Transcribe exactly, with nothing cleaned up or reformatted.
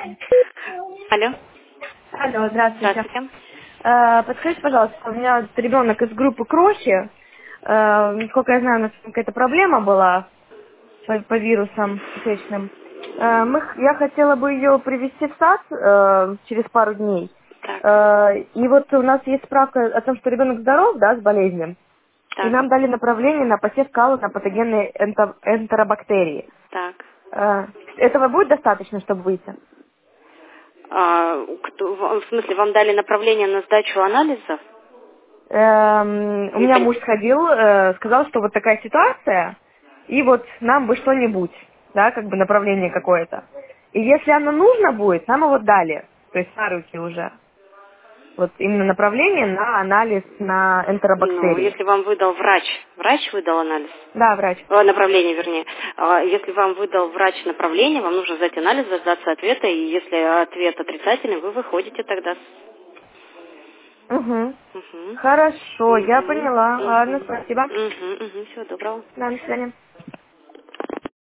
Алло. Алло, здравствуйте. Здравствуйте. Э, Подскажите, пожалуйста, у меня вот ребенок из группы Крохи. Э, Насколько я знаю, у нас какая-то проблема была по, по вирусам кишечным. Э, Мы, х- я хотела бы ее привести в сад э, через пару дней. Так, Э, И вот у нас есть справка о том, что ребенок здоров, да, с болезнью. И так, нам дали направление на посев кала на патогенные энто- энтеробактерии. так. Э, Этого будет достаточно, чтобы выйти? А, кто- в в смысле, вам дали направление на сдачу анализов? Эм, у Не меня пон- муж сходил, э, сказал, что вот такая ситуация, и вот нам бы что-нибудь, да, как бы направление какое-то. И если оно нужно будет, нам его дали, то есть на руки уже. Вот именно направление на анализ на Ну, энтеробактерии. если вам выдал врач, врач выдал анализ, Да, врач. Э, направление, вернее. А, Если вам выдал врач направление, вам нужно сдать анализ, дождаться ответа, и если ответ отрицательный, вы выходите тогда. с- Угу. Мгм. Хорошо, я Мгм. поняла. Ладно, Мгм. спасибо. Мгм. Мгм. Всего доброго. Да, до свидания.